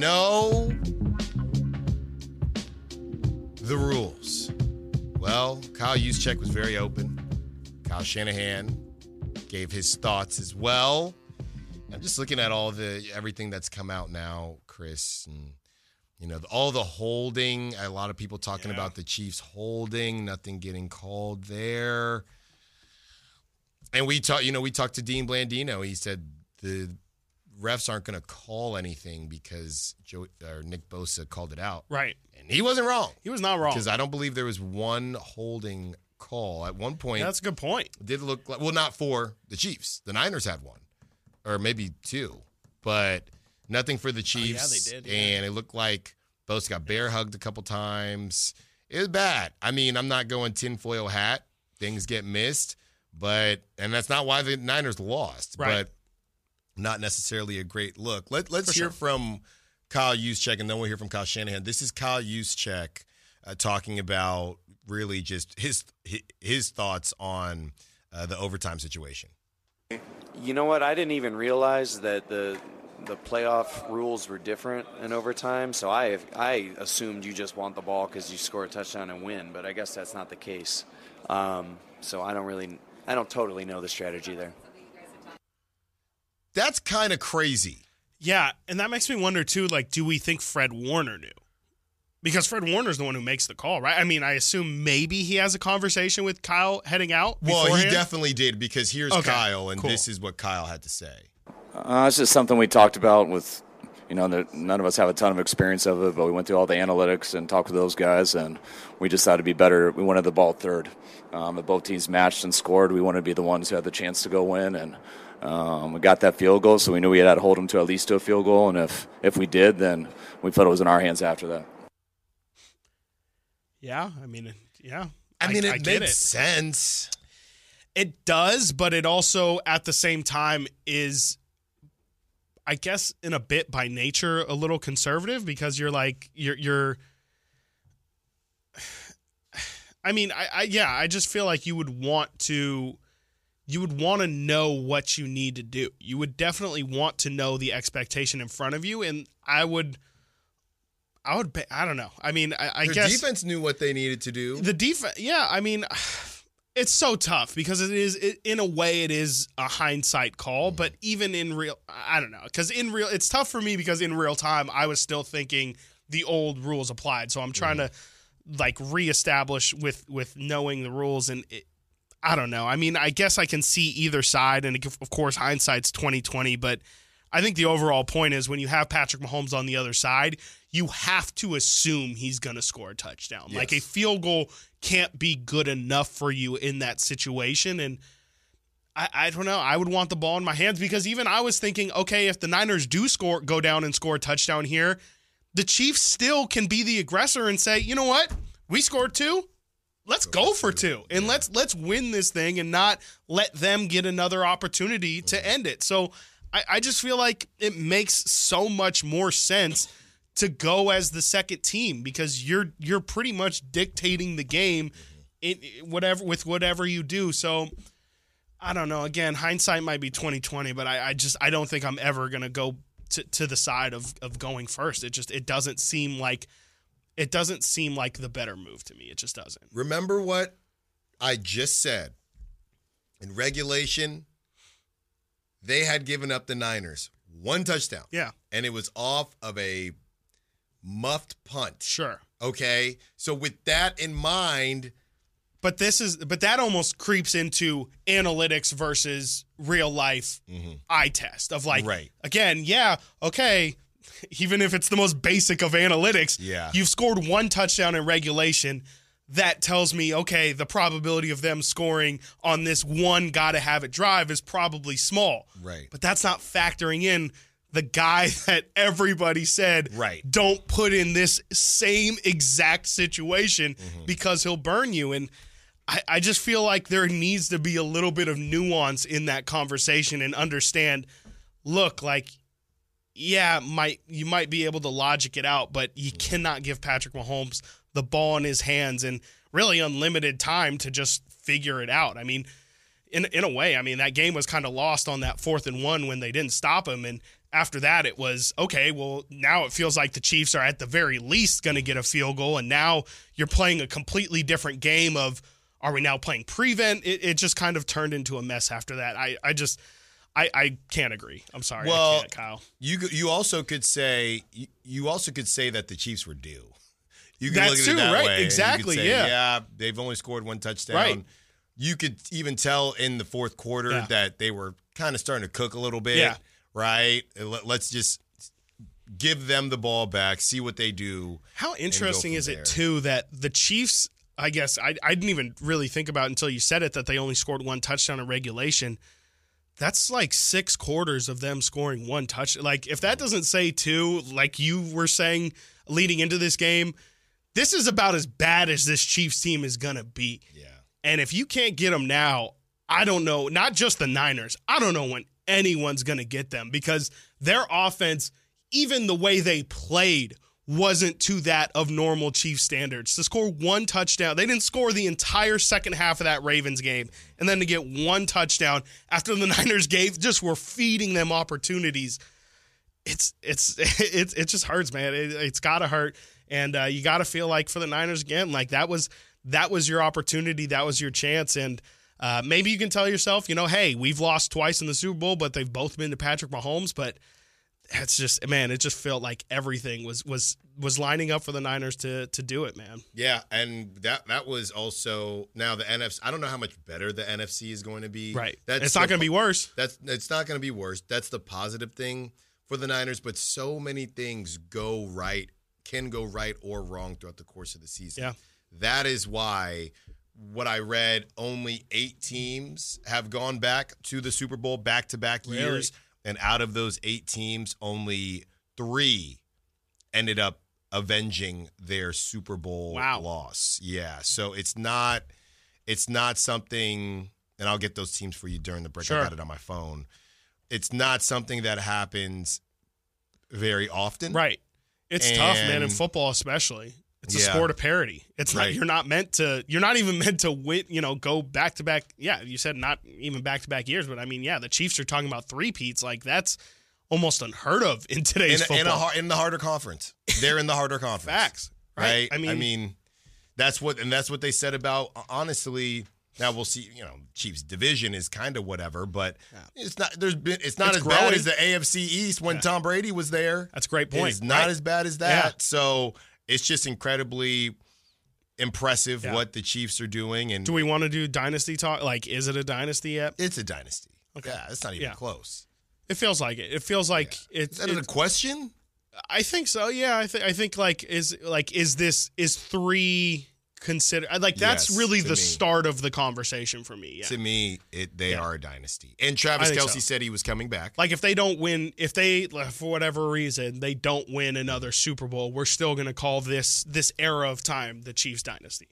know the rules? Well, Kyle Juszczyk was very open. Kyle Shanahan gave his thoughts as well. I'm just looking at everything that's come out now, Chris, and all the holding. A lot of people talking about the Chiefs holding, nothing getting called there. And we talked to Dean Blandino. He said the refs aren't going to call anything because Nick Bosa called it out. Right. And he wasn't wrong. He was not wrong. Because I don't believe there was one holding call. At one point. That's a good point. It did look like, well, not for the Chiefs. The Niners had one. Or maybe two. But nothing for the Chiefs. Oh, yeah, they did. And it looked like Bosa got bear hugged a couple times. It was bad. I mean, I'm not going tinfoil hat. Things get missed. And that's not why the Niners lost. Right. But not necessarily a great look. Let's hear from Kyle Juszczyk, and then we'll hear from Kyle Shanahan. This is Kyle Juszczyk talking about really just his thoughts on the overtime situation. You know what? I didn't even realize that the playoff rules were different in overtime, so I assumed you just want the ball because you score a touchdown and win, but I guess that's not the case. So I don't totally know the strategy there. That's kind of crazy. Yeah, and that makes me wonder, too, do we think Fred Warner knew? Because Fred Warner's the one who makes the call, right? I mean, I assume maybe he has a conversation with Kyle heading out beforehand. Well, he definitely did, because here's Kyle, and This is what Kyle had to say. It's just something we talked about with, none of us have a ton of experience of it, but we went through all the analytics and talked with those guys, and we decided to be better. We wanted the ball third. If both teams matched and scored, we wanted to be the ones who had the chance to go win, and we got that field goal, so we knew we had to hold them to at least to a field goal, and if we did, then we felt it was in our hands after that. Yeah, I mean, yeah. It makes sense. It does, but it also, at the same time, is, I guess, in a bit by nature, a little conservative, because you're I just feel like you would want to know what you need to do. You would definitely want to know the expectation in front of you, and I don't know. I mean, I guess the defense knew what they needed to do. The defense, yeah. I mean, it's so tough because in a way, it is a hindsight call. But even in real, I don't know, because it's tough for me because in real time, I was still thinking the old rules applied. So I'm trying to reestablish with knowing the rules, and I don't know. I mean, I guess I can see either side, and of course, hindsight's 20/20. But I think the overall point is when you have Patrick Mahomes on the other side, you have to assume he's going to score a touchdown. Yes. Like a field goal can't be good enough for you in that situation. And I don't know. I would want the ball in my hands because even I was thinking, okay, if the Niners do go down and score a touchdown here, the Chiefs still can be the aggressor and say, you know what? We scored 2. Let's go for 2. And let's win this thing and not let them get another opportunity to end it. So I just feel like it makes so much more sense to go as the second team because you're pretty much dictating the game with whatever you do. So I don't know. Again, hindsight might be 20/20, but I don't think I'm ever gonna go to the side of going first. It doesn't seem like the better move to me. It just doesn't. Remember what I just said. In regulation, they had given up the Niners 1 touchdown. Yeah. And it was off of a muffed punt. Sure. Okay? So with that in mind, but that almost creeps into analytics versus real life eye test of right. Again, yeah, okay, even if it's the most basic of analytics, you've scored 1 touchdown in regulation. That tells me, okay, the probability of them scoring on this one gotta-have-it drive is probably small. Right. But that's not factoring in the guy that everybody said don't put in this same exact situation because he'll burn you. And I just feel like there needs to be a little bit of nuance in that conversation and understand, look, you might be able to logic it out, but you cannot give Patrick Mahomes the ball in his hands and really unlimited time to just figure it out. I mean, in a way, I mean, that game was kind of lost on that 4th and 1 when they didn't stop him. And after that, it was, okay, well, now it feels like the Chiefs are at the very least going to get a field goal, and now you're playing a completely different game of, are we now playing prevent? It just kind of turned into a mess after that. I can't agree. I'm sorry. Well, I can't, Kyle. You also could say that the Chiefs were due. You can That's look at too, it that right? way. Exactly, You could say, yeah. they've only scored one touchdown. Right. You could even tell in the fourth quarter that they were kind of starting to cook a little bit. Yeah. Right? Let's just give them the ball back, see what they do. How interesting is there. it, too, that the Chiefs, I guess, I didn't even really think about until you said it, that they only scored one touchdown in regulation. That's like 6 quarters of them scoring one touchdown. Like, if that doesn't say two, like you were saying leading into this game, this is about as bad as this Chiefs team is going to be. Yeah. And if you can't get them now, I don't know, not just the Niners, I don't know when anyone's going to get them, because their offense, even the way they played, wasn't to that of normal Chiefs standards. To score one touchdown, they didn't score the entire second half of that Ravens game, and then to get one touchdown after the Niners just were feeding them opportunities. It just hurts, man. It's gotta hurt, and you gotta feel like for the Niners again, like that was your opportunity, that was your chance, and maybe you can tell yourself, hey, we've lost twice in the Super Bowl, but they've both been to Patrick Mahomes, but. It's just, man, it just felt like everything was lining up for the Niners to do it, man. Yeah, and that was also, now the NFC, I don't know how much better the NFC is going to be. Right. It's not going to be worse. It's not going to be worse. That's the positive thing for the Niners, but so many things can go right or wrong throughout the course of the season. Yeah. That is why what I read, only 8 teams have gone back to the Super Bowl back-to-back years. And out of those 8 teams, only 3 ended up avenging their Super Bowl loss. Yeah, so it's not something, and I'll get those teams for you during the break. Sure. I got it on my phone. It's not something that happens very often. Right. It's tough, man, in football especially. It's a sport of parity. It's not. You're not even meant to win. Go back to back. Yeah, you said not even back to back years, but I mean, the Chiefs are talking about 3-peats. Like that's almost unheard of in today's football. In the harder conference, they're in the harder conference. Facts, right? I mean, that's what they said about. Honestly, now we'll see. Chiefs division is kind of whatever, but it's not. It's not as bad as the AFC East when Tom Brady was there. That's a great point. It's not as bad as that. Yeah. So. It's just incredibly impressive what the Chiefs are doing. And do we want to do dynasty talk? Like, is it a dynasty yet? It's a dynasty. Okay. Yeah, it's not even close. It feels like it. It feels like it's. Is that a question? I think so. Yeah, I think is 3 consider that's really the start of the conversation for me. Yeah. To me, they are a dynasty. And Travis Kelce said he was coming back. Like if they don't win, if they for whatever reason they don't win another Super Bowl, we're still going to call this era of time the Chiefs dynasty.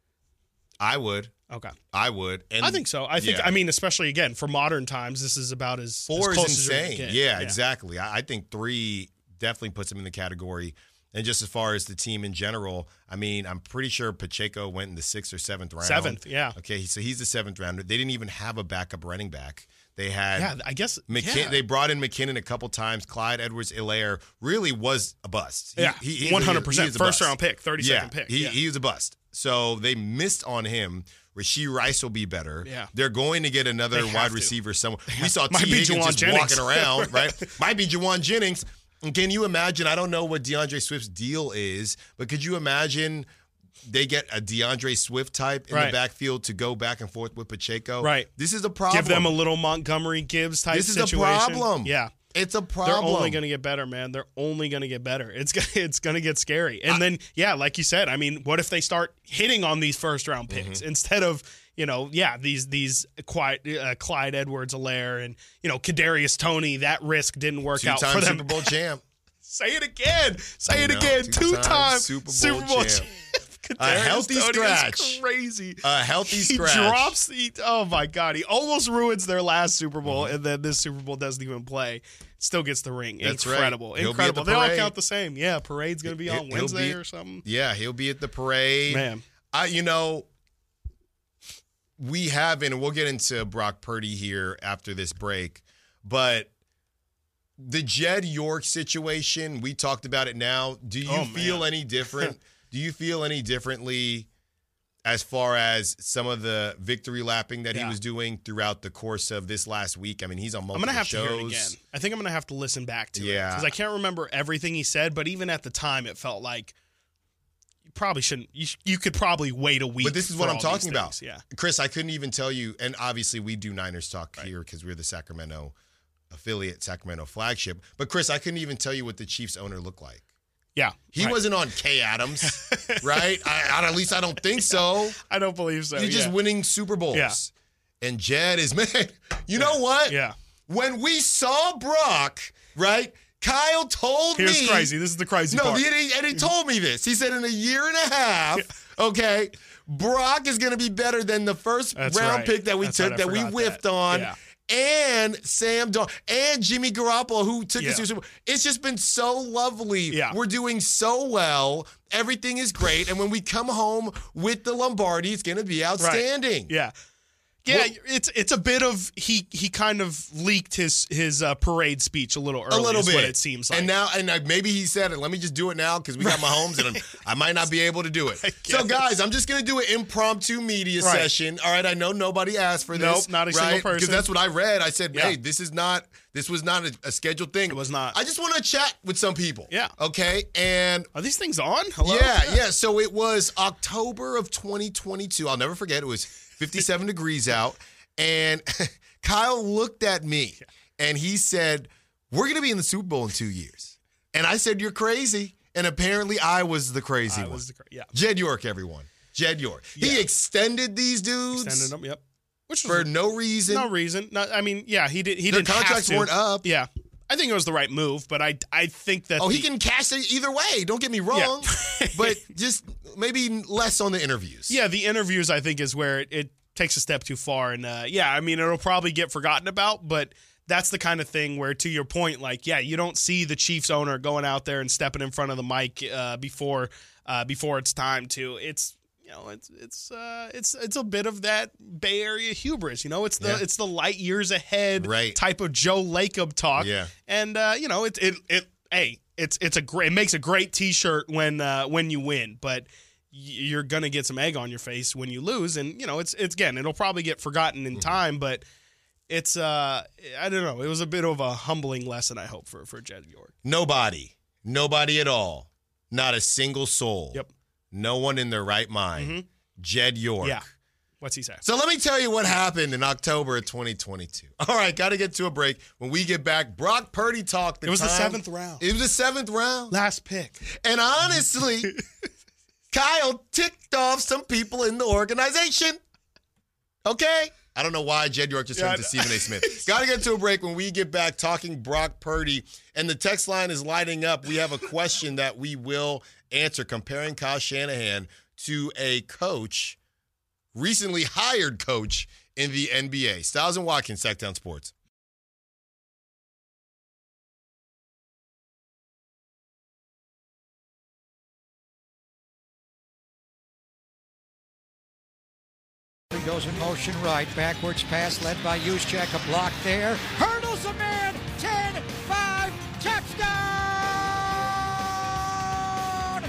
I would. Okay. I would. And I think so. I think I mean especially again for modern times, this is about as 4 as close is insane. As you can. Yeah, exactly. I think 3 definitely puts him in the category. And just as far as the team in general, I mean, I'm pretty sure Pacheco went in the 6th or 7th round. 7th, yeah. Okay, so he's the 7th rounder. They didn't even have a backup running back. They had, I guess, They brought in McKinnon a couple times. Clyde Edwards-Helaire really was a bust. He 100% first round pick, 32nd pick. He was a bust. So they missed on him. Rashee Rice will be better. Yeah. They're going to get another wide receiver somewhere. We saw T. Higgins just Jennings. walking around, right? Might be Jawan Jennings. And can you imagine? I don't know what DeAndre Swift's deal is, but could you imagine they get a DeAndre Swift type in the backfield to go back and forth with Pacheco? Right. This is a problem. Give them a little Montgomery Gibbs type situation. This is a problem. Yeah. It's a problem. They're only going to get better, man. They're only going to get better. It's going to get scary. And then, like you said, I mean, what if they start hitting on these first-round picks instead of, these Clyde Edwards-Helaire and, Kadarius Toney, that risk didn't work out for them. Super Bowl champ. Say it again. Say it again. Two-time Super Bowl champ. A healthy scratch. Crazy. A healthy scratch. He drops. Oh my God! He almost ruins their last Super Bowl, and then this Super Bowl doesn't even play. Still gets the ring. That's incredible. Right. Incredible. They all count the same. Yeah, parade's gonna be on Wednesday or something. Yeah, he'll be at the parade. Man, we have, and we'll get into Brock Purdy here after this break, but the Jed York situation, we talked about it now. Do you feel any different? Do you feel any differently as far as some of the victory lapping that he was doing throughout the course of this last week? I mean, he's on multiple shows. I'm going to have to hear it again. I think I'm going to have to listen back to it. Because I can't remember everything he said, but even at the time, it felt like you probably shouldn't. You could probably wait a week. But this is what I'm talking about. Yeah. Chris, I couldn't even tell you, and obviously we do Niners talk here because we're the Sacramento affiliate, Sacramento flagship. But Chris, I couldn't even tell you what the Chiefs owner looked like. Yeah. He wasn't on Kay Adams, right? At least I don't think so. I don't believe so. He's just winning Super Bowls. Yeah. And Jed is, man, you know what? Yeah. When we saw Brock, right, Kyle told me. Here's crazy. This is the crazy part. And he told me this. He said in a year and a half, okay, Brock is going to be better than the first round pick that we took, that we whiffed on. Yeah. And Sam Darnold and Jimmy Garoppolo, who took us to Super Bowl. It's just been so lovely. Yeah. We're doing so well. Everything is great. And when we come home with the Lombardi, it's going to be outstanding. Right. Yeah. Yeah, it's a bit of he kind of leaked his parade speech a little early. A little bit. What it seems like. And maybe he said it. Let me just do it now because we got Mahomes and I might not be able to do it. So guys, I'm just gonna do an impromptu media session. All right, I know nobody asked for this. Nope, not a single person. Because that's what I read. I said, hey, this was not a scheduled thing. It was not. I just want to chat with some people. Yeah. Okay. And are these things on? Hello? Yeah. So it was October of 2022. I'll never forget. It was 57 degrees out. And Kyle looked at me and he said, we're going to be in the Super Bowl in 2 years. And I said, you're crazy. And apparently I was the crazy one. Jed York, everyone. Jed York. Yeah. He extended these dudes. Extended them, yep. Which was for no reason. No reason. No, I mean, yeah, he didn't have to. Their contracts weren't up. Yeah. I think it was the right move, but I think that he can cash it either way. Don't get me wrong. Yeah. But just maybe less on the interviews. Yeah, the interviews I think is where it takes a step too far. And I mean, it'll probably get forgotten about, but that's the kind of thing where, to your point, like, you don't see the Chiefs owner going out there and stepping in front of the mic before it's time to. It's it's a bit of that Bay Area hubris. It's the light years ahead type of Joe Lacob talk. Yeah. And it makes a great T-shirt when you win, but you're gonna get some egg on your face when you lose, and it's again, it'll probably get forgotten in time, but it's I don't know, it was a bit of a humbling lesson, I hope, for Jed York. Nobody at all, not a single soul. Yep. No one in their right mind. Mm-hmm. Jed York. Yeah. What's he say? So let me tell you what happened in October of 2022. All right, got to get to a break. When we get back, Brock Purdy talk. It was the 7th round. It was the 7th round. Last pick. And honestly, Kyle ticked off some people in the organization. Okay? I don't know why Jed York just turned to Stephen A. Smith. Got to get to a break. When we get back, talking Brock Purdy. And the text line is lighting up. We have a question that we will answer, comparing Kyle Shanahan to a coach, recently hired coach in the NBA. Styles and Watkins, Sacktown Sports. Goes in motion right, backwards pass led by Juszczyk, a block there, hurdles a man, 10-5, touchdown,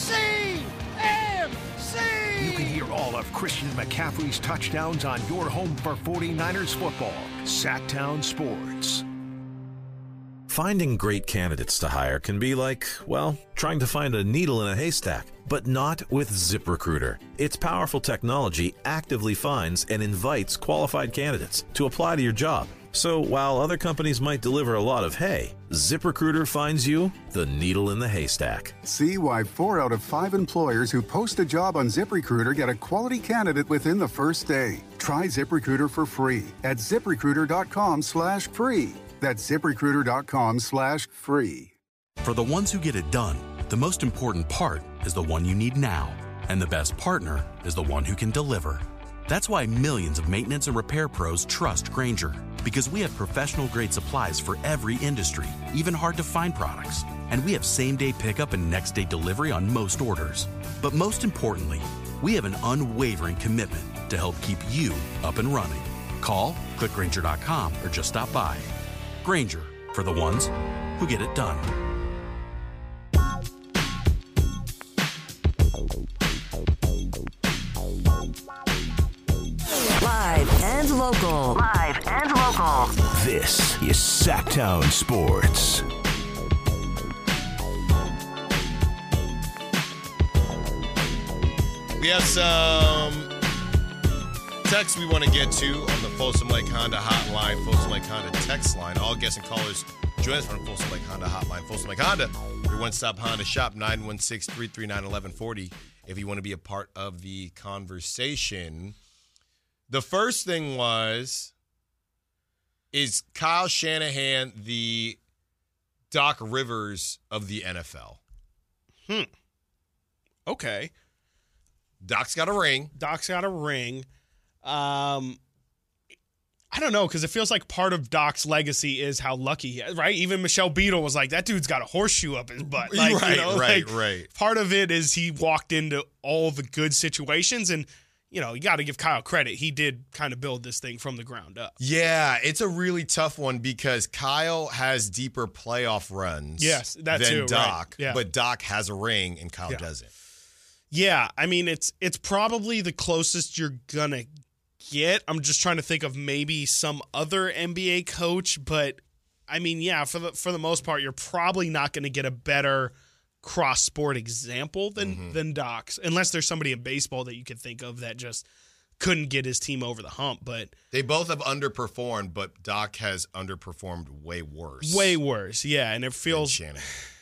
CMC! You can hear all of Christian McCaffrey's touchdowns on your home for 49ers football, Sacktown Sports. Finding great candidates to hire can be like, well, trying to find a needle in a haystack, but not with ZipRecruiter. Its powerful technology actively finds and invites qualified candidates to apply to your job. So while other companies might deliver a lot of hay, ZipRecruiter finds you the needle in the haystack. See why 4 out of 5 employers who post a job on ZipRecruiter get a quality candidate within the first day. Try ZipRecruiter for free at ZipRecruiter.com/free. That's ZipRecruiter.com/free. For the ones who get it done, the most important part is the one you need now. And the best partner is the one who can deliver. That's why millions of maintenance and repair pros trust Grainger. Because we have professional-grade supplies for every industry, even hard-to-find products. And we have same-day pickup and next-day delivery on most orders. But most importantly, we have an unwavering commitment to help keep you up and running. Call, click Grainger.com, or just stop by. Grainger, for the ones who get it done. Live and local. Live and local. This is Sacktown Sports. We have some texts we want to get to on the Folsom Lake Honda hotline, Folsom Lake Honda text line. All guests and callers join us from Folsom Lake Honda hotline. Folsom Lake Honda, your one-stop Honda shop, 916-339-1140 if you want to be a part of the conversation. The first thing is Kyle Shanahan the Doc Rivers of the NFL? Okay. Doc's got a ring. I don't know, because it feels like part of Doc's legacy is how lucky he is, right? Even Michelle Beadle was like, that dude's got a horseshoe up his butt. Like, right. Part of it is he walked into all the good situations, and, you got to give Kyle credit. He did kind of build this thing from the ground up. Yeah, it's a really tough one because Kyle has deeper playoff runs than Doc, right. but Doc has a ring and Kyle doesn't. Yeah, I mean, it's probably the closest you're going to get. I'm just trying to think of maybe some other NBA coach, but I mean, yeah, for the most part, you're probably not going to get a better cross-sport example than Doc's, unless there's somebody in baseball that you could think of that just couldn't get his team over the hump. But they both have underperformed, but Doc has underperformed way worse. Way worse, yeah, and it feels. Shanahan.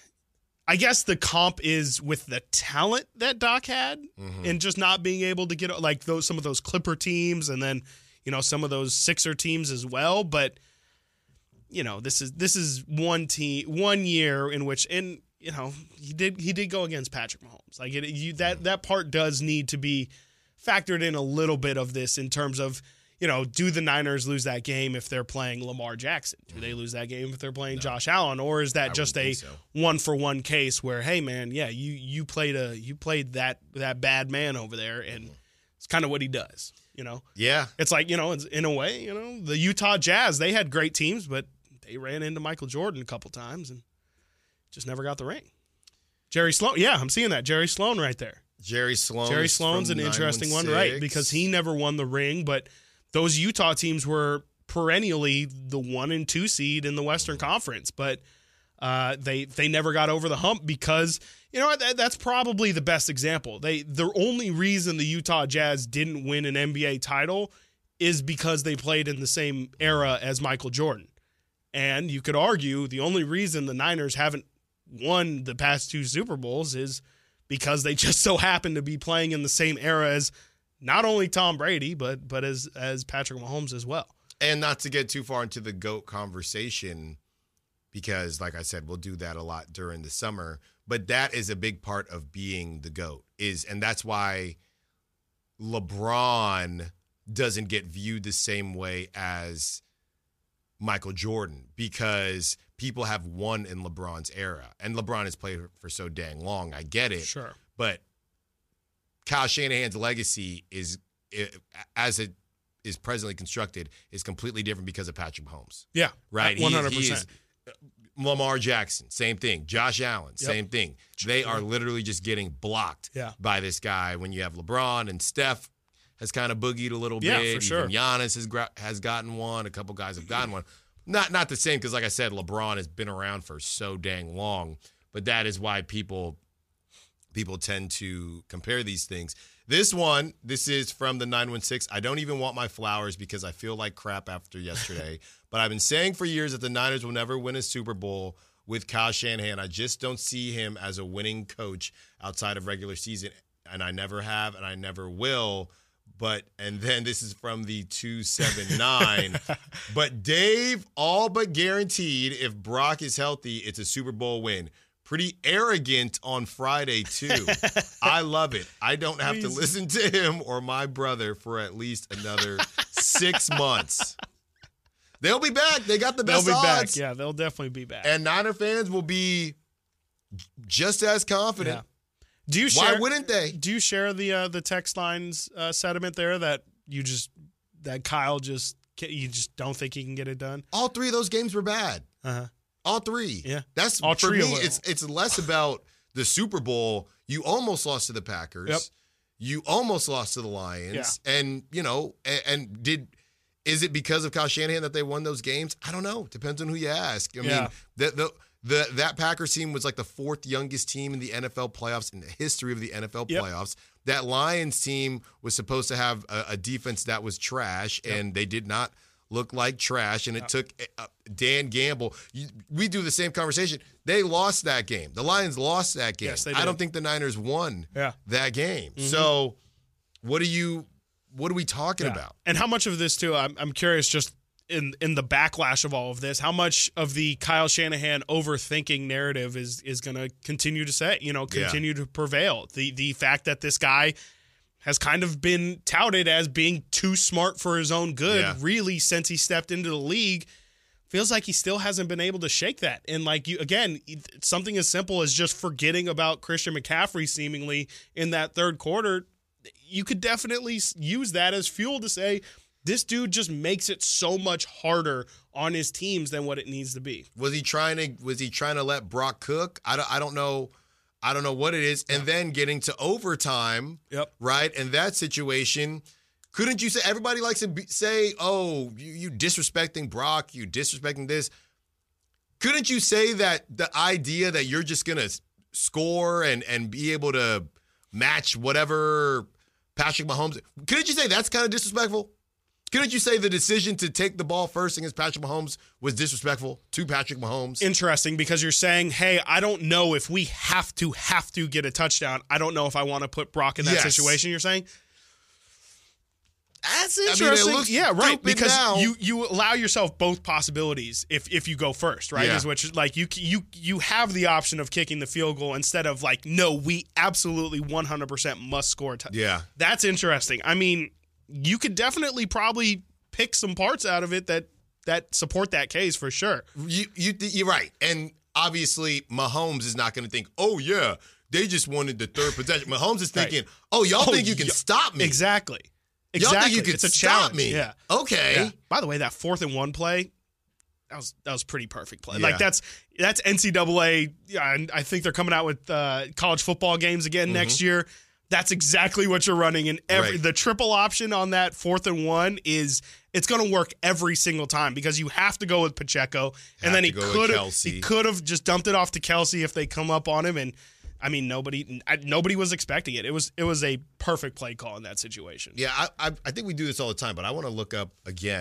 I guess the comp is with the talent that Doc had and just not being able to get like some of those Clipper teams and then, some of those Sixer teams as well. But, this is one year in which, and, he did go against Patrick Mahomes. Like that part does need to be factored in a little bit of this in terms of, do the Niners lose that game if they're playing Lamar Jackson? Do they lose that game if they're playing Josh Allen? Or is that just a one-for-one case where, hey, man, yeah, you played that bad man over there, and it's kind of what he does, Yeah. It's like, it's in a way, the Utah Jazz, they had great teams, but they ran into Michael Jordan a couple times and just never got the ring. Jerry Sloan, yeah, I'm seeing that. Jerry Sloan right there. Jerry Sloan's an interesting one, right? Because he never won the ring, but those Utah teams were perennially the 1 and 2 seed in the Western Conference, but they never got over the hump because that's probably the best example. The only reason the Utah Jazz didn't win an NBA title is because they played in the same era as Michael Jordan, and you could argue the only reason the Niners haven't won the past 2 Super Bowls is because they just so happen to be playing in the same era as not only Tom Brady, but as Patrick Mahomes as well. And not to get too far into the GOAT conversation, because, like I said, we'll do that a lot during the summer. But that is a big part of being the GOAT. And that's why LeBron doesn't get viewed the same way as Michael Jordan, because people have won in LeBron's era. And LeBron has played for so dang long. I get it. Sure. But Kyle Shanahan's legacy as it is presently constructed, is completely different because of Patrick Mahomes. Yeah, right. 100%. Lamar Jackson, same thing. Josh Allen, same thing. They are literally just getting blocked by this guy. When you have LeBron and Steph has kind of boogied a little bit. Yeah, for sure. Even Giannis has gotten one. A couple guys have gotten one. Not the same because, like I said, LeBron has been around for so dang long. But that is why people tend to compare these things. This is from the 916. I don't even want my flowers because I feel like crap after yesterday. But I've been saying for years that the Niners will never win a Super Bowl with Kyle Shanahan. I just don't see him as a winning coach outside of regular season. And I never have, and I never will. And then this is from the 279. But Dave, all but guaranteed, if Brock is healthy, it's a Super Bowl win. Pretty arrogant on Friday, too. I love it. I don't have to listen to him or my brother for at least another 6 months. They'll be back. They got the best odds. They'll be back. Yeah, they'll definitely be back. And Niner fans will be just as confident. Yeah. Why wouldn't they? Do you share the text line's sentiment there that Kyle you just don't think he can get it done? All 3 of those games were bad. Uh-huh. All three. Yeah. That's all for three me. of them. It's less about the Super Bowl. You almost lost to the Packers. Yep. You almost lost to the Lions. Yeah. And is it because of Kyle Shanahan that they won those games? I don't know. Depends on who you ask. I mean, that Packers team was like the fourth youngest team in the NFL playoffs in the history of the NFL playoffs. That Lions team was supposed to have a defense that was trash, and they did not look like trash. And it took Dan Gamble. We do the same conversation. They lost that game. The Lions lost that game. Yes, they did. I don't think the Niners won that game. Mm-hmm. So what are we talking about? And how much of this too? I'm curious. Just in the backlash of all of this, how much of the Kyle Shanahan overthinking narrative is going to continue to prevail? The fact that this guy has kind of been touted as being too smart for his own good, really, since he stepped into the league, feels like he still hasn't been able to shake that. And something as simple as just forgetting about Christian McCaffrey seemingly in that third quarter, you could definitely use that as fuel to say, this dude just makes it so much harder on his teams than what it needs to be. Was he trying to let Brock cook? I don't know. I don't know what it is. And then getting to overtime, right? In that situation, couldn't you say, everybody likes to say, oh, you disrespecting Brock, you disrespecting this. Couldn't you say that the idea that you're just going to score and be able to match whatever Patrick Mahomes, couldn't you say that's kind of disrespectful? Couldn't you say the decision to take the ball first against Patrick Mahomes was disrespectful to Patrick Mahomes? Interesting, because you're saying, hey, I don't know if we have to get a touchdown. I don't know if I want to put Brock in that situation, you're saying? That's interesting. Because you allow yourself both possibilities if you go first, right? Yeah. Is which like you have the option of kicking the field goal instead of like, no, we absolutely 100% must score a touchdown. Yeah. That's interesting. I mean, you could definitely probably pick some parts out of it that support that case for sure. You're right. And obviously Mahomes is not going to think, oh yeah, they just wanted the third possession. Mahomes is thinking, oh, y'all think you can stop me. Exactly. Y'all think you can stop me. Yeah. Okay. Yeah. By the way, that 4th and 1 play, that was pretty perfect play. Yeah. Like that's NCAA. Yeah, and I think they're coming out with college football games again next year. That's exactly what you're running. And the triple option on that 4th and 1 it's going to work every single time because you have to go with Pacheco. And then he could have just dumped it off to Kelsey if they come up on him. And I mean, nobody was expecting it. It was a perfect play call in that situation. Yeah, I think we do this all the time, but I want to look up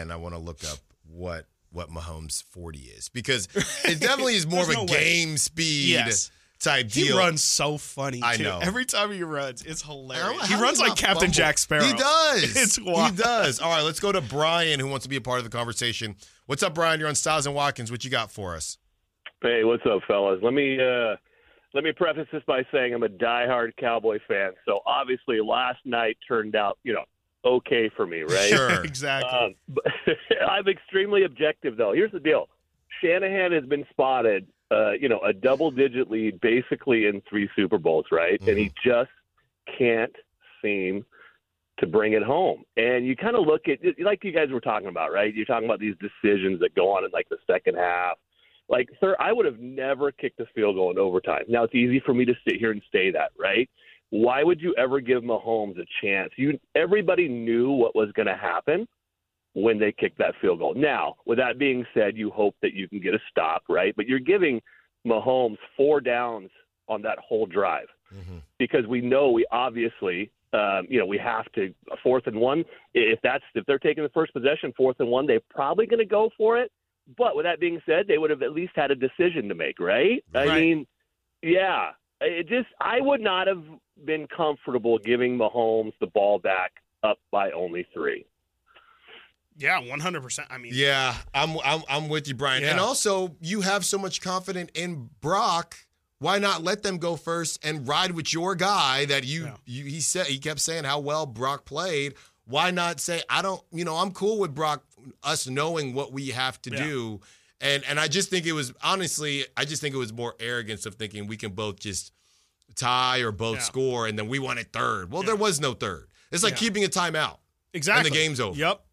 what Mahomes 40 is because it definitely is more of a game speed type deal. He runs so funny, too. I know. Every time he runs, it's hilarious. He runs like Captain Jack Sparrow. He does. It's wild. He does. All right, let's go to Brian, who wants to be a part of the conversation. What's up, Brian? You're on Styles and Watkins. What you got for us? Hey, what's up, fellas? Let me preface this by saying I'm a diehard Cowboy fan. So obviously last night turned out, okay for me, right? Sure. Exactly. I'm extremely objective, though. Here's the deal. Shanahan has been spotted, a double-digit lead basically in 3 Super Bowls, right? Mm-hmm. And he just can't seem to bring it home. And you kind of look at, like you guys were talking about, right? You're talking about these decisions that go on in, like, the second half. Like, sir, I would have never kicked a field goal in overtime. Now, it's easy for me to sit here and say that, right? Why would you ever give Mahomes a chance? Everybody knew what was going to happen when they kicked that field goal. Now, with that being said, you hope that you can get a stop, right? But you're giving Mahomes 4 downs on that whole drive because we know we obviously, we have to 4th and 1. If they're taking the first possession, 4th and 1, they're probably going to go for it. But with that being said, they would have at least had a decision to make, right? I mean, yeah. I would not have been comfortable giving Mahomes the ball back up by only 3. Yeah, 100%. I mean, yeah, I'm with you, Brian. Yeah. And also, you have so much confidence in Brock. Why not let them go first and ride with your guy that he kept saying how well Brock played. Why not say, I'm cool with Brock, us knowing what we have to do. And I just think it was, honestly, more arrogance of thinking we can both just tie or both score and then we wanted third. Well, there was no third. It's like keeping a timeout. Exactly. And the game's over. Yep.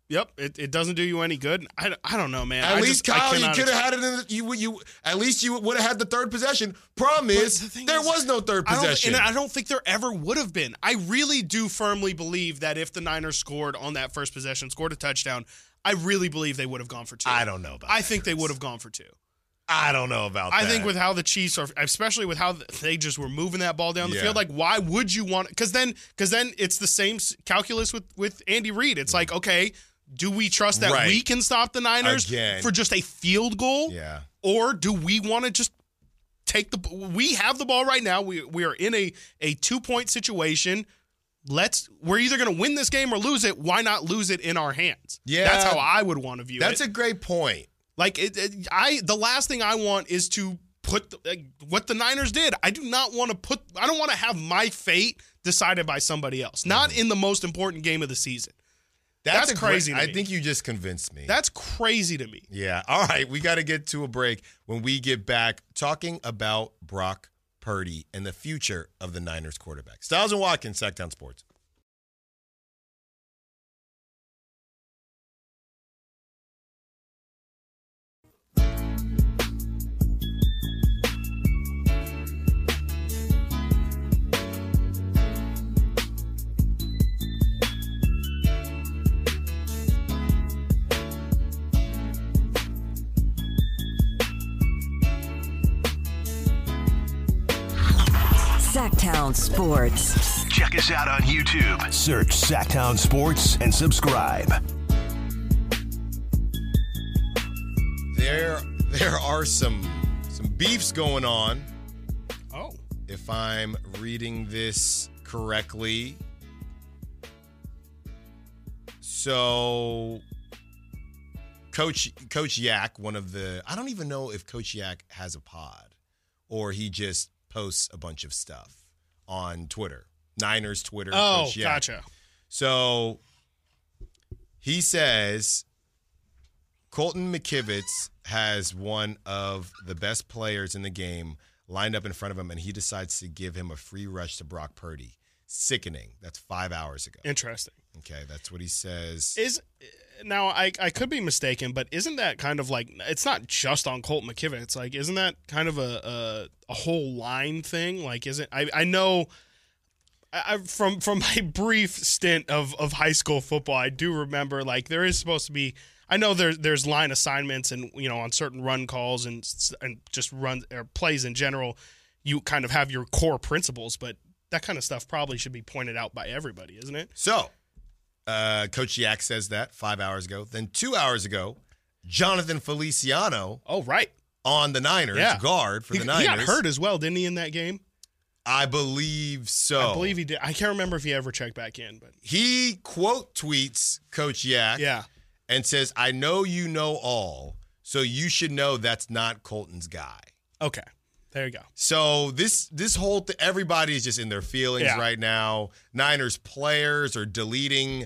Yep, it doesn't do you any good. I don't know, man. At least, Kyle, you could have had it in you at least you would have had the third possession. Problem is, there was no third possession. I don't think there ever would have been. I really do firmly believe that if the Niners scored on that first possession, scored a touchdown, I really believe they would have gone for 2. I don't know about that. I think they would have gone for 2. I don't know about that. I think with how the Chiefs are, especially with how they just were moving that ball down the field, like why would you want? Because then it's the same calculus with Andy Reid. It's like, okay, do we trust that we can stop the Niners for just a field goal? Yeah. Or do we want to just take we have the ball right now. We are in a 2-point situation. We're either going to win this game or lose it. Why not lose it in our hands? Yeah. That's how I would want to view it. That's a great point. Like the last thing I want is to put what the Niners did. I do not want to I don't want to have my fate decided by somebody else. Not in the most important game of the season. That's crazy to me. I think you just convinced me. That's crazy to me. Yeah. All right. We got to get to a break. When we get back, talking about Brock Purdy and the future of the Niners quarterback. Styles and Watkins, Sacktown Sports. Sacktown Sports. Check us out on YouTube. Search Sacktown Sports and subscribe. There are some beefs going on. Oh. If I'm reading this correctly. So Coach Yak, one of the, I don't even know if Coach Yak has a pod or he just posts a bunch of stuff on Twitter. Niners Twitter. Oh, Coach Yak. gotcha. So he says Colton McKivitz has one of the best players in the game lined up in front of him, and he decides to give him a free rush to Brock Purdy. Sickening. That's 5 hours ago. Interesting. Okay, that's what he says. Now, I could be mistaken, but isn't that kind of like, it's not just on Colt McKivitz. It's like, isn't that kind of a whole line thing? Like, I know from my brief stint of high school football, I do remember, like, there is supposed to be, I know there's line assignments and, on certain run calls and just run or plays in general, you kind of have your core principles, but that kind of stuff probably should be pointed out by everybody, isn't it? So, Coach Yak says that 5 hours ago. Then 2 hours ago, Jonathan Feliciano. Oh, right. On the Niners, guard for the Niners. He got hurt as well, didn't he, in that game? I believe so. I believe he did. I can't remember if he ever checked back in. But he quote tweets Coach Yak and says, "I know you know all, so you should know that's not Colton's guy." Okay. There you go. So this whole everybody is just in their feelings right now. Niners players are deleting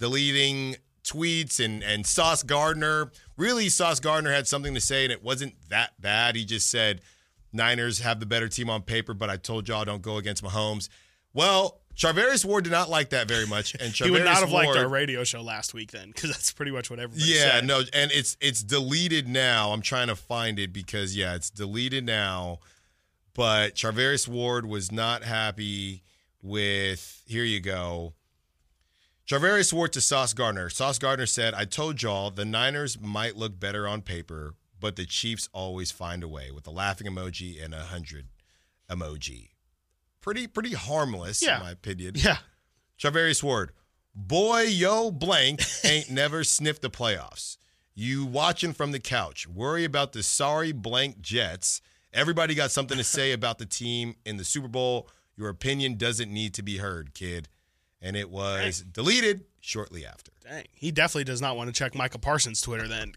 tweets and Sauce Gardner. Really, Sauce Gardner had something to say, and it wasn't that bad. He just said, Niners have the better team on paper, but I told y'all don't go against Mahomes. Well, Charvarius Ward did not like that very much. And he would not have liked our radio show last week then, because that's pretty much what everybody said. Yeah, no, and it's deleted now. I'm trying to find it because, it's deleted now. But Charvarius Ward was not happy with, here you go. Charvarius Ward to Sauce Gardner. Sauce Gardner said, I told y'all the Niners might look better on paper, but the Chiefs always find a way, with a laughing emoji and a 100 emoji. Pretty harmless, in my opinion. Yeah. Charvarius Ward. Boy, yo, blank ain't never sniffed the playoffs. You watching from the couch. Worry about the sorry blank Jets. Everybody got something to say about the team in the Super Bowl. Your opinion doesn't need to be heard, kid. And it was deleted shortly after. Dang. He definitely does not want to check Micah Parsons' Twitter then.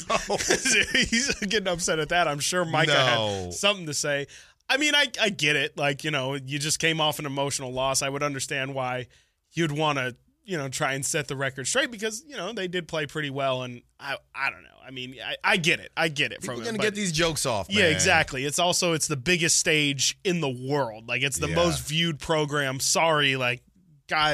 He's getting upset at that. I'm sure Micah had something to say. I mean, I get it. Like, you just came off an emotional loss. I would understand why you'd want to, try and set the record straight because, they did play pretty well. And I don't know. I mean, I get it. I get it from him. We're going to get these jokes off, man. Yeah, exactly. It's the biggest stage in the world. Like, it's the most viewed program. Sorry, like, guys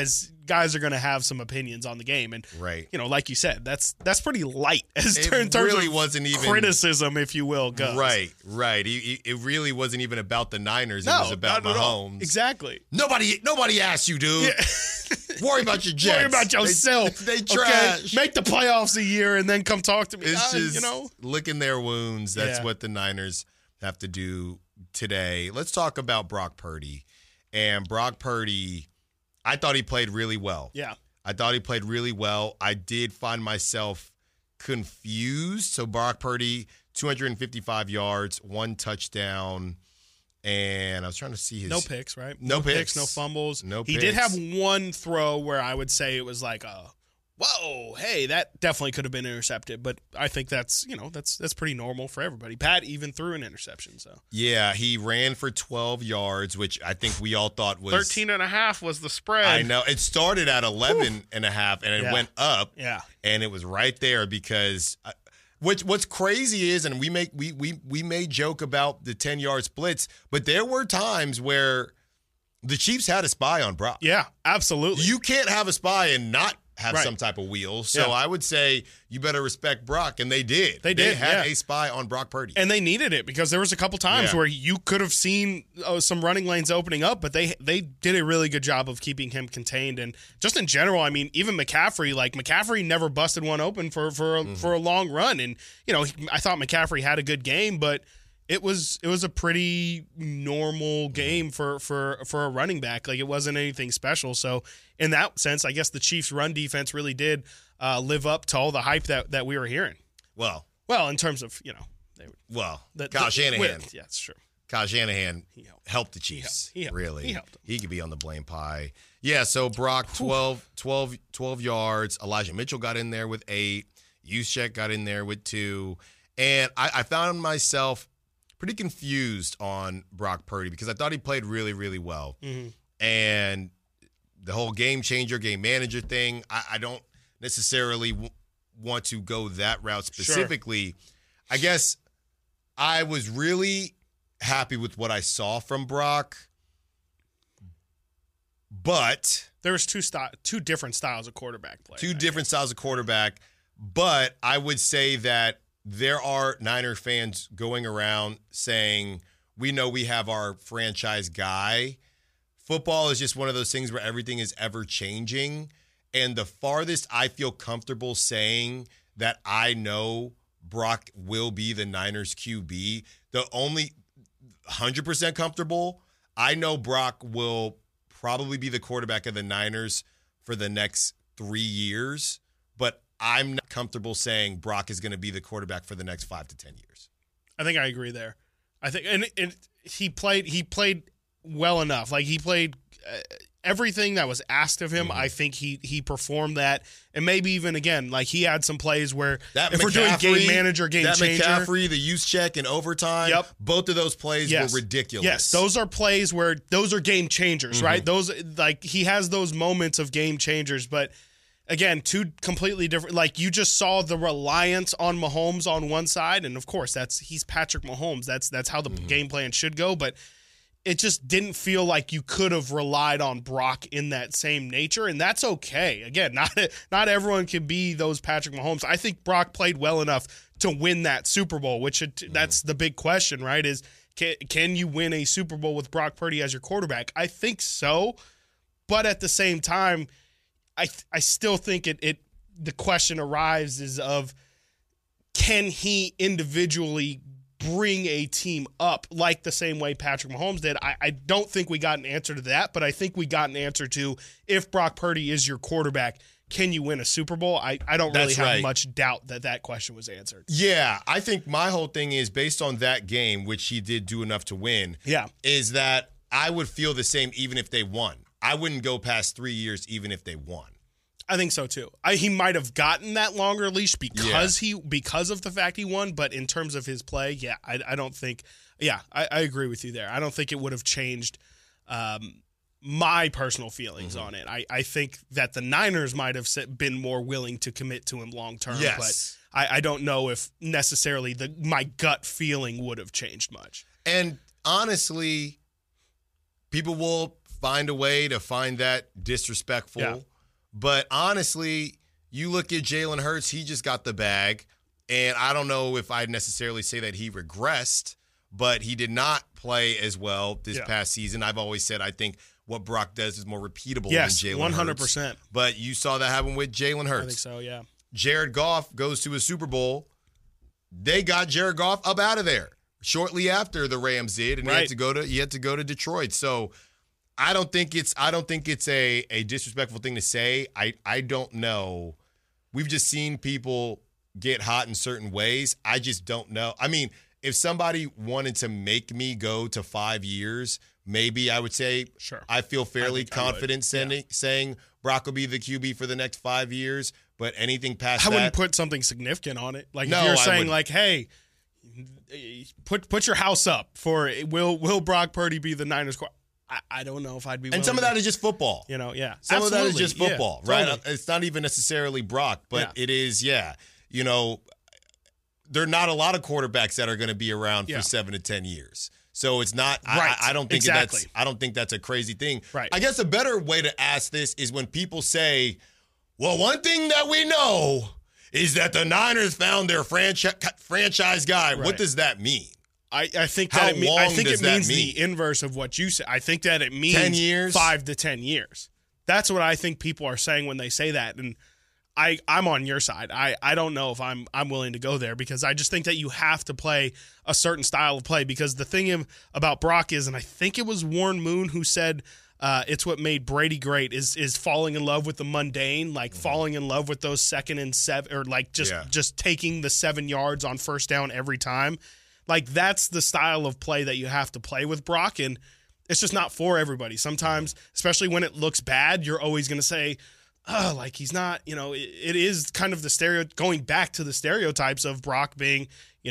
guys are going to have some opinions on the game. And, right. Like you said, that's pretty light in terms really of wasn't even, criticism, if you will, goes. Right. It really wasn't even about the Niners. No, it was about not at all. Mahomes. Exactly. Nobody asked you, dude. Yeah. Worry about your Jets. Worry about yourself. They trash. Okay? Make the playoffs a year and then come talk to me. It's just licking their wounds. That's Yeah. what the Niners have to do today. Let's talk about Brock Purdy. And Brock Purdy, I thought he played really well. Yeah. I thought he played really well. I did find myself confused. So Brock Purdy, 255 yards, 1 touchdown. And I was trying to see his... No picks, right? No picks. No fumbles. No He picks. did have one throw where I would say it was like whoa, hey, that definitely could have been intercepted. But I think that's pretty normal for everybody. Pat even threw an interception. So Yeah, he ran for 12 yards, which I think we all thought was... 13.5 was the spread. I know. It started at 11 and a half, and it went up. Yeah. And it was right there because... What's crazy is, and we may joke about the 10-yard splits, but there were times where the Chiefs had a spy on Brock. Yeah, absolutely. You can't have a spy and not have Right. some type of wheel. So Yeah. I would say you better respect Brock, and they did. They had yeah. a spy on Brock Purdy. And they needed it because there was a couple times Yeah. where you could have seen some running lanes opening up, but they did a really good job of keeping him contained. And just in general, I mean, even McCaffrey never busted one open for a long run. And I thought McCaffrey had a good game, but it was a pretty normal game for a running back. Like, it wasn't anything special. So in that sense, I guess the Chiefs' run defense really did live up to all the hype that we were hearing. Well, in terms of Kyle Shanahan. Yeah, it's true. Kyle Shanahan helped the Chiefs. He helped. Really. He helped them. He could be on the blame pie. Yeah, so Brock, 12 yards. Elijah Mitchell got in there with 8. Juszczyk got in there with 2. And I found myself pretty confused on Brock Purdy because I thought he played really, really well. Mm-hmm. And the whole game changer, game manager thing, I don't necessarily want to go that route specifically. Sure. I guess I was really happy with what I saw from Brock, but there was two different styles of quarterback play. Two different styles of quarterback, but I would say that there are Niner fans going around saying, we know we have our franchise guy. Football is just one of those things where everything is ever changing. And the farthest I feel comfortable saying that I know Brock will be the Niners QB, the only 100% comfortable, I know Brock will probably be the quarterback of the Niners for the next 3 years, but I'm not comfortable saying Brock is going to be the quarterback for the next 5 to 10 years. I think I agree there. I think, and he played well enough. Like, he played everything that was asked of him. Mm-hmm. I think he performed that, and maybe even again, like, he had some plays where if we're doing game manager, game changer, McCaffrey, the Juszczyk in overtime, both of those plays were ridiculous. Yes, those are plays where those are game changers, mm-hmm. right? Those, like, he has those moments of game changers, but again, two completely different. Like, you just saw the reliance on Mahomes on one side, and of course, he's Patrick Mahomes. That's how the mm-hmm. game plan should go, but it just didn't feel like you could have relied on Brock in that same nature, and that's okay. Again, not everyone can be those Patrick Mahomes. I think Brock played well enough to win that Super Bowl, which that's the big question, right? Is can you win a Super Bowl with Brock Purdy as your quarterback? I think so, but at the same time, I still think the question arises of, can he individually bring a team up like the same way Patrick Mahomes did? I don't think we got an answer to that, but I think we got an answer to, if Brock Purdy is your quarterback, can you win a Super Bowl? I don't really have much doubt that question was answered. Yeah, I think my whole thing is based on that game, which he did do enough to win, is that I would feel the same even if they won. I wouldn't go past 3 years even if they won. I think so too. He might have gotten that longer leash because of the fact he won, but in terms of his play, I don't think. Yeah, I agree with you there. I don't think it would have changed my personal feelings on it. I think that the Niners might have been more willing to commit to him long term, but I don't know if necessarily my gut feeling would have changed much. And honestly, people will find a way to find that disrespectful. But honestly, you look at Jalen Hurts, he just got the bag. And I don't know if I'd necessarily say that he regressed, but he did not play as well this past season. I've always said I think what Brock does is more repeatable than Jalen Hurts. 100%. But you saw that happen with Jalen Hurts. I think so, yeah. Jared Goff goes to a Super Bowl. They got Jared Goff up out of there shortly after the Rams did, and he had to go to Detroit. So I don't think it's a disrespectful thing to say. I don't know. We've just seen people get hot in certain ways. I just don't know. I mean, if somebody wanted to make me go to 5 years, maybe I would say sure. I feel fairly confident saying Brock will be the QB for the next 5 years. But anything past that, I wouldn't put something significant on it. Like if you're saying like, hey, put your house up for will Brock Purdy be the Niners quarterback? I don't know if I'd be. And some of that is just football. Some Absolutely. Of that is just football, right? Totally. It's not even necessarily Brock, but it is. Yeah, there are not a lot of quarterbacks that are going to be around for 7 to 10 years. So it's not. Right. I don't think I don't think that's a crazy thing. Right. I guess a better way to ask this is when people say, "Well, one thing that we know is that the Niners found their franchise guy." Right. What does that mean? I think that it means the inverse of what you said. I think that it means 10 years? 5 to 10 years. That's what I think people are saying when they say that. And I'm on your side. I don't know if I'm willing to go there because I just think that you have to play a certain style of play because the thing about Brock is, and I think it was Warren Moon who said it's what made Brady great is falling in love with the mundane, like falling in love with those 2nd and 7 or like just taking the 7 yards on first down every time. Like, that's the style of play that you have to play with Brock, and it's just not for everybody. Sometimes, especially when it looks bad, you're always going to say, oh, like, he's not, it is kind of going back to the stereotypes of Brock being,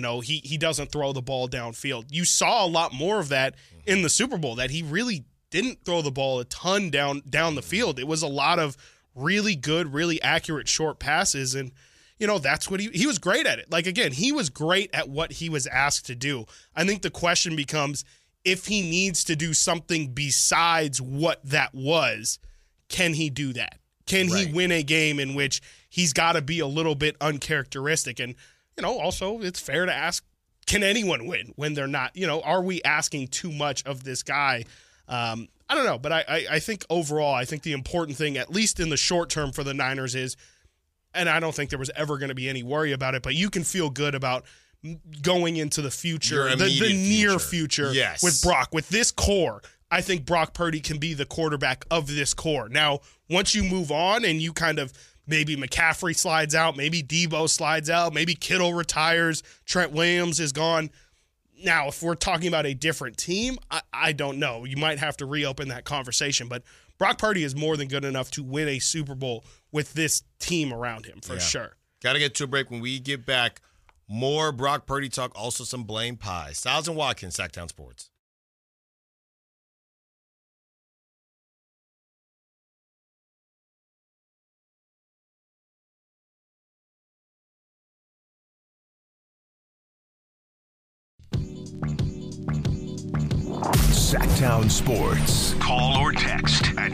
he doesn't throw the ball downfield. You saw a lot more of that in the Super Bowl, that he really didn't throw the ball a ton down the field. It was a lot of really good, really accurate short passes, and that's what he was great at it. Like, again, he was great at what he was asked to do. I think the question becomes if he needs to do something besides what that was, can he do that? Can he win a game in which he's got to be a little bit uncharacteristic? And, also it's fair to ask, can anyone win when they're not? Are we asking too much of this guy? I don't know, but I think overall, I think the important thing, at least in the short term for the Niners is, and I don't think there was ever going to be any worry about it, but you can feel good about going into the future, the near future with Brock. With this core, I think Brock Purdy can be the quarterback of this core. Now, once you move on and you kind of maybe McCaffrey slides out, maybe Debo slides out, maybe Kittle retires, Trent Williams is gone. Now, if we're talking about a different team, I don't know. You might have to reopen that conversation, but Brock Purdy is more than good enough to win a Super Bowl with this team around him, for sure. Got to get to a break. When we get back, more Brock Purdy talk, also some blame pie. Styles and Watkins, Sacktown Sports. Sacktown Sports. Call or text at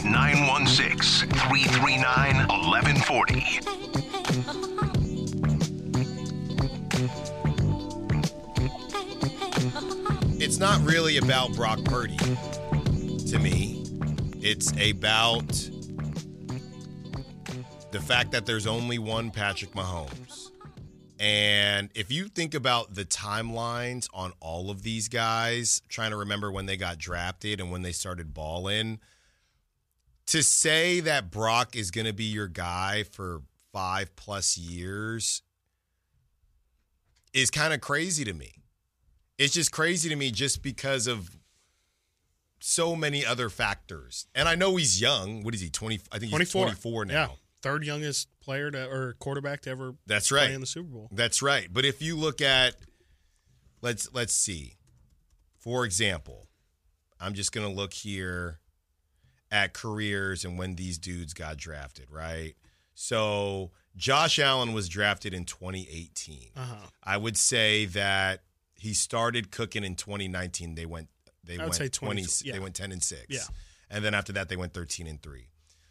916-339-1140. It's not really about Brock Purdy to me. It's about the fact that there's only one Patrick Mahomes. And if you think about the timelines on all of these guys, trying to remember when they got drafted and when they started balling, to say that Brock is going to be your guy for 5+ years is kind of crazy to me. It's just crazy to me just because of so many other factors. And I know he's young. What is he, 20? I think he's 24 now. Yeah. Third youngest player or quarterback to ever play in the Super Bowl. That's right. But if you look at, let's see. For example, I'm just going to look here at careers and when these dudes got drafted, right? So Josh Allen was drafted in 2018. I would say that he started cooking in 2019. They went 20. They went 10-6. Yeah. And then after that, they went 13-3.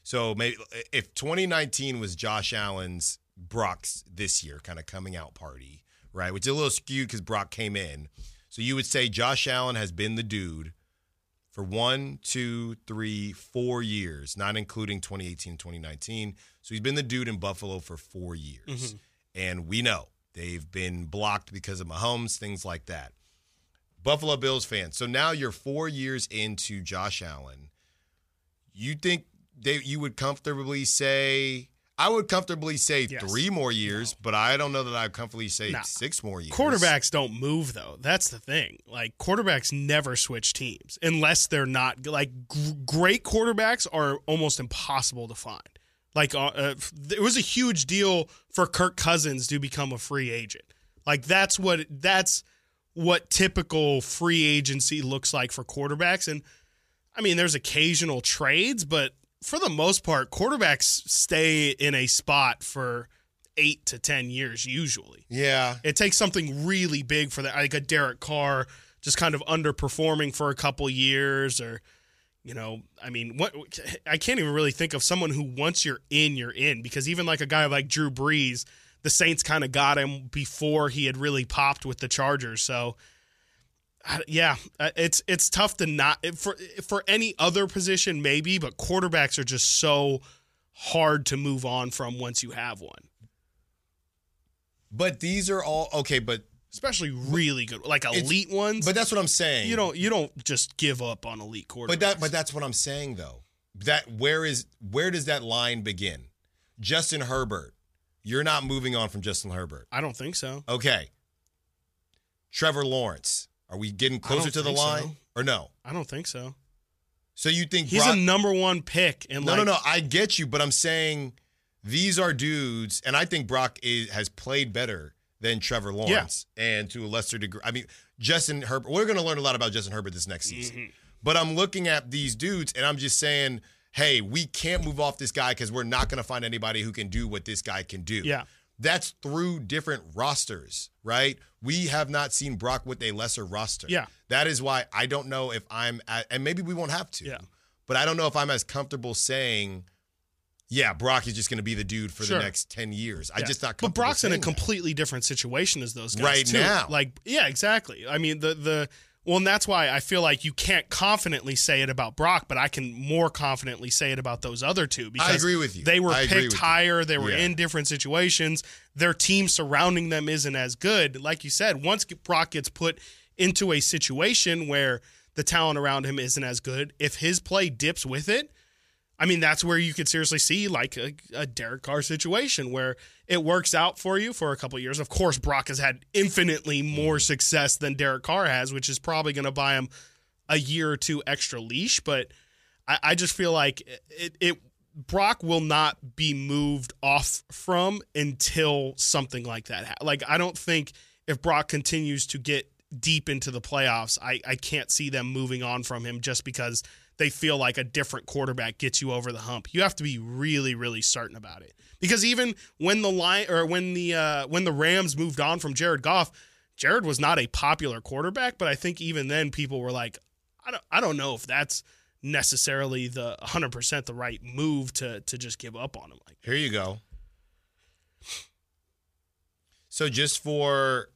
So maybe if 2019 was Josh Allen's Brock's this year kind of coming out party, right? Which is a little skewed because Brock came in. So you would say Josh Allen has been the dude for 1, 2, 3, 4 years, not including 2018 and 2019. So he's been the dude in Buffalo for 4 years. Mm-hmm. And we know they've been blocked because of Mahomes, things like that. Buffalo Bills fans. So now you're 4 years into Josh Allen. You think you would comfortably say, I would comfortably say yes. 3 more years, but I don't know that I'd comfortably say 6 more years. Quarterbacks don't move, though. That's the thing. Like, quarterbacks never switch teams unless they're not, like, great quarterbacks are almost impossible to find. Like, it was a huge deal for Kirk Cousins to become a free agent. Like, that's what typical free agency looks like for quarterbacks. And, I mean, there's occasional trades, but for the most part, quarterbacks stay in a spot for 8 to 10 years usually. Yeah. It takes something really big for that, like a Derek Carr just kind of underperforming for a couple years, or, you know, I mean, I can't even really think of someone who once you're in, because even like a guy like Drew Brees, the Saints kind of got him before he had really popped with the Chargers. So, yeah, it's tough to not for any other position maybe, but quarterbacks are just so hard to move on from once you have one. But these are all okay, but especially really good, like elite ones. But that's what I'm saying. You don't just give up on elite quarterbacks. But that's what I'm saying though. That where does that line begin? Justin Herbert. You're not moving on from Justin Herbert. I don't think so. Okay. Trevor Lawrence. Are we getting closer to the line or no? I don't think so. So you think he's a number 1 pick? And no. I get you, but I'm saying these are dudes, and I think Brock has played better than Trevor Lawrence, and to a lesser degree. I mean, Justin Herbert. We're going to learn a lot about Justin Herbert this next season. Mm-hmm. But I'm looking at these dudes, and I'm just saying, hey, we can't move off this guy because we're not going to find anybody who can do what this guy can do. Yeah. That's through different rosters, right? We have not seen Brock with a lesser roster. Yeah. That is why I don't know if and maybe we won't have to, but I don't know if I'm as comfortable saying, yeah, Brock is just going to be the dude for the next 10 years. I'm just not comfortable. But Brock's in a that. completely different situation as those guys right too. now. Like, yeah, exactly. I mean, well, and that's why I feel like you can't confidently say it about Brock, but I can more confidently say it about those other two. Because I agree with you. They were picked higher. They were in different situations. Their team surrounding them isn't as good. Like you said, once Brock gets put into a situation where the talent around him isn't as good, if his play dips with it, I mean, that's where you could seriously see like a Derek Carr situation where it works out for you for a couple of years. Of course, Brock has had infinitely more success than Derek Carr has, which is probably going to buy him a year or two extra leash. But I just feel like Brock will not be moved off from until something like that. Like, I don't think if Brock continues to get deep into the playoffs, I can't see them moving on from him just because they feel like a different quarterback gets you over the hump. You have to be really, really certain about it. Because even when the Rams moved on from Jared Goff, Jared was not a popular quarterback, but I think even then people were like, I don't know if that's necessarily the 100% the right move to just give up on him. Like, here you go. So just for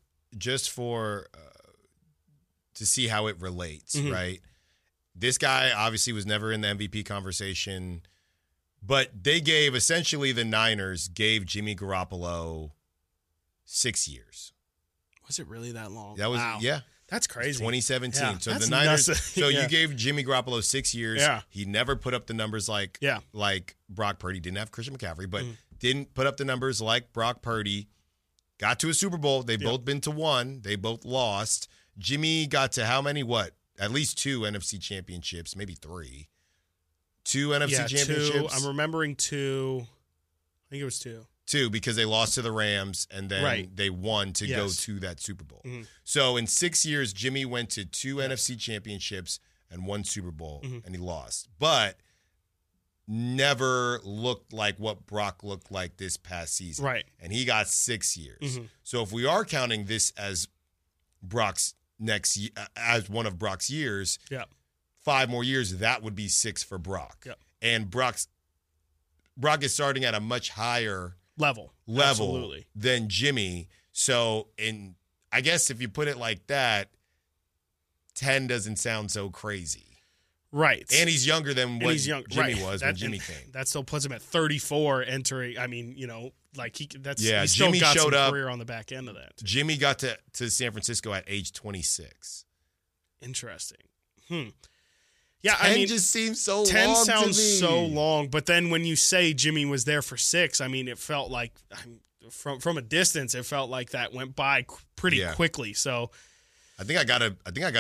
to see how it relates, right? This guy obviously was never in the MVP conversation, but they gave essentially the Niners gave Jimmy Garoppolo 6 years. Was it really that long? That was yeah. That's crazy. 2017. Yeah, so the Niners. You gave Jimmy Garoppolo 6 years. Yeah. He never put up the numbers like Brock Purdy. Didn't have Christian McCaffrey, but didn't put up the numbers like Brock Purdy. Got to a Super Bowl. They've both been to one. They both lost. Jimmy got to how many? At least 2 NFC championships, maybe 3. 2 NFC championships. 2. I'm remembering 2. I think it was 2. 2 because they lost to the Rams and then they won to go to that Super Bowl. Mm-hmm. So in 6 years, Jimmy went to 2 NFC championships and 1 Super Bowl, and he lost. But never looked like what Brock looked like this past season. Right. And he got 6 years. So if we are counting this as Brock's as one of Brock's years, 5 more years, that would be 6 for Brock. And Brock's Brock is starting at a much higher level Absolutely. Than Jimmy. So, I guess if you put it like that, 10 doesn't sound so crazy. Right. And he's younger than what Jimmy was when Jimmy came. That still puts him at 34 entering. I mean, he's still Jimmy got showed some up, career on the back end of that. Jimmy got to San Francisco at age 26. Interesting. Yeah, 10 just seems so 10 long. 10 sounds to me. so long, but then when you say Jimmy was there for 6, I mean, it felt like from a distance, it felt like that went by pretty quickly. So, I think I gotta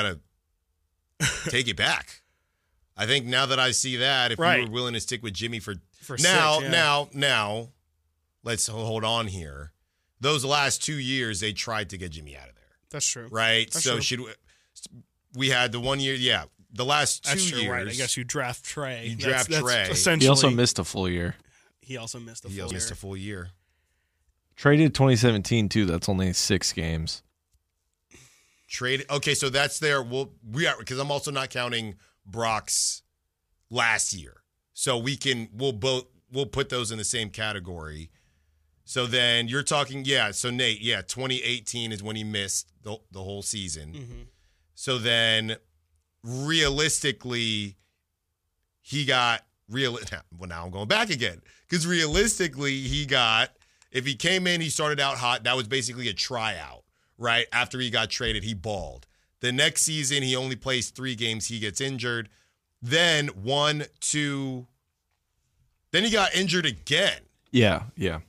take it back. I think now that I see that, if you were willing to stick with Jimmy for now, 6, now, let's hold on here. Those last 2 years, they tried to get Jimmy out of there. That's true. Right? That's so true. we had the 1 year, the last 2 That's true, years. right. I guess you draft Trey. You draft Trey. Essentially. He also missed a full year. He also missed a full year. Traded 2017 too. That's only 6 games. Traded. Okay, so that's there. Because I'm also not counting Brock's last year. So we'll put those in the same category. So then you're talking, so Nate, 2018 is when he missed the whole season. Mm-hmm. So then realistically, he got well, now I'm going back again. Because realistically, if he came in, he started out hot, that was basically a tryout, right? After he got traded, he balled. The next season, he only plays 3 games, he gets injured. Then 1, 2, then he got injured again. Yeah.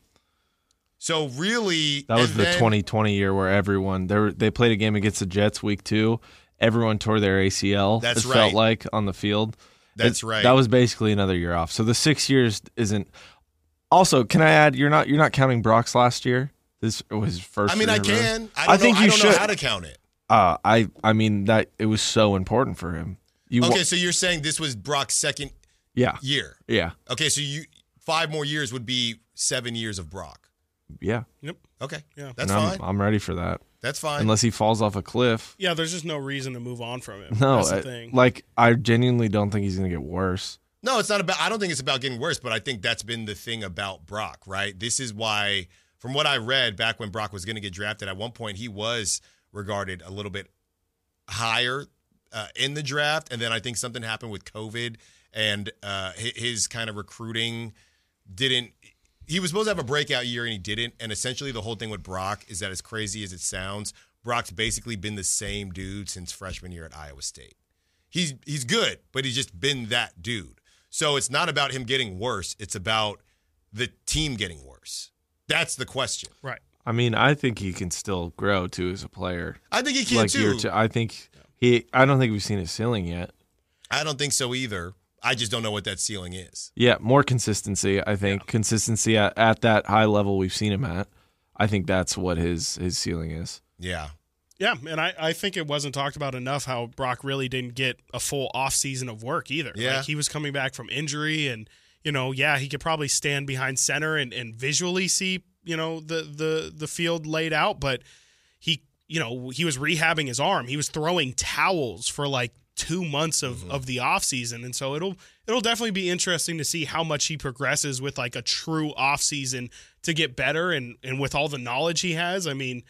So really, that was the 2020 year where everyone they played a game against the Jets week 2. Everyone tore their ACL. That's right. Felt like on the field. That's right. That was basically another year off. So the 6 years isn't. Also, can I add? You're not counting Brock's last year. This was his first. I mean, year I can. I don't know how to count it. I mean that it was so important for him. So you're saying this was Brock's second year? Yeah. Okay, so 5 more years would be 7 years of Brock. Yeah. Yep. Okay. Yeah. That's fine. I'm ready for that. That's fine. Unless he falls off a cliff. Yeah, there's just no reason to move on from him. No, That's the thing. I genuinely don't think he's going to get worse. No, it's not about. I don't think it's about getting worse, but I think that's been the thing about Brock, right? This is why, from what I read back when Brock was going to get drafted, at one point he was regarded a little bit higher in the draft, and then I think something happened with COVID, and his kind of recruiting didn't. He was supposed to have a breakout year, and he didn't. And essentially, the whole thing with Brock is that, as crazy as it sounds, Brock's basically been the same dude since freshman year at Iowa State. He's good, but he's just been that dude. So it's not about him getting worse. It's about the team getting worse. That's the question. Right. I mean, I think he can still grow, too, as a player. I think he can, too. I think I don't think we've seen his ceiling yet. I don't think so either. I just don't know what that ceiling is. Yeah, more consistency, I think. Yeah. Consistency at that high level we've seen him at. I think that's what his ceiling is. Yeah. Yeah, and I think it wasn't talked about enough how Brock really didn't get a full offseason of work either. Yeah. Like, he was coming back from injury, and, he could probably stand behind center and visually see, the field laid out, but he was rehabbing his arm. He was throwing towels for like 2 months of the offseason, and so it'll definitely be interesting to see how much he progresses with like a true offseason to get better, and with all the knowledge he has. I mean,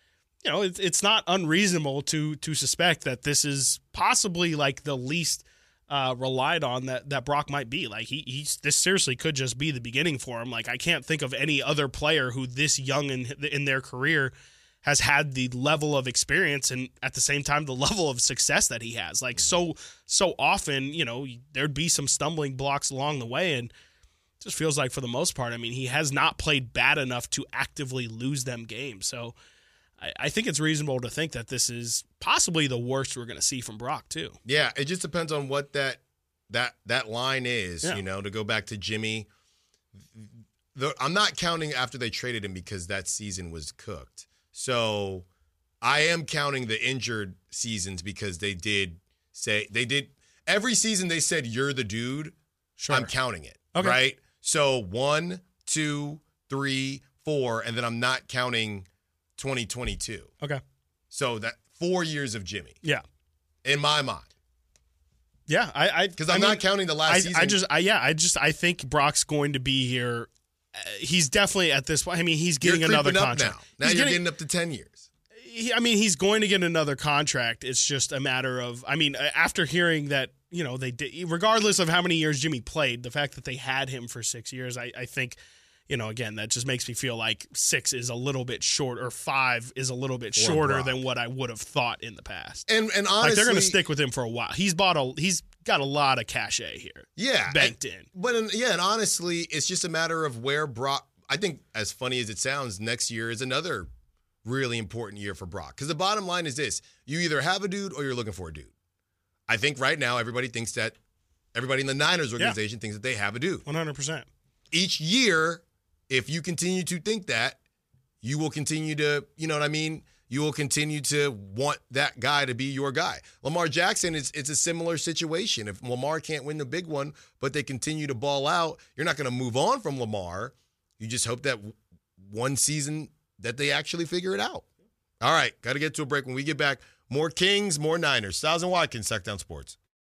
it's not unreasonable to suspect that this is possibly like the least relied on that Brock might be. Like this seriously could just be the beginning for him. Like, I can't think of any other player who this young in their career has had the level of experience and at the same time the level of success that he has. Like, so often, there'd be some stumbling blocks along the way, and it just feels like for the most part, I mean, he has not played bad enough to actively lose them games. So I think it's reasonable to think that this is possibly the worst we're going to see from Brock too. Yeah, it just depends on what that line is. Yeah. To go back to Jimmy, I'm not counting after they traded him because that season was cooked. So I am counting the injured seasons because they did every season they said you're the dude. Sure. I'm counting it. Okay. Right. So 1, 2, 3, 4, and then I'm not counting 2022. Okay. So that 4 years of Jimmy. Yeah. In my mind. Yeah, because I'm not counting the last season. I think Brock's going to be here. He's definitely at this point. I mean, he's getting another contract. Now you're getting up to 10 years. He's going to get another contract. It's just a matter of, after hearing that, they did, regardless of how many years Jimmy played, the fact that they had him for 6 years, I think, again, that just makes me feel like 6 is a little bit short, or 5 is a little bit shorter than what I would have thought in the past. And honestly, like they're going to stick with him for a while. He's got a lot of cachet here. Yeah. Banked in. And honestly, it's just a matter of where Brock, I think, as funny as it sounds, next year is another really important year for Brock. Because the bottom line is this: you either have a dude or you're looking for a dude. I think right now everybody thinks that, everybody in the Niners organization thinks that they have a dude. 100%. Each year, if you continue to think that, you will continue to, you will continue to want that guy to be your guy. Lamar Jackson, it's a similar situation. If Lamar can't win the big one, but they continue to ball out, you're not going to move on from Lamar. You just hope that one season that they actually figure it out. All right, got to get to a break. When we get back, more Kings, more Niners. Styles and Watkins, Sacktown Sports.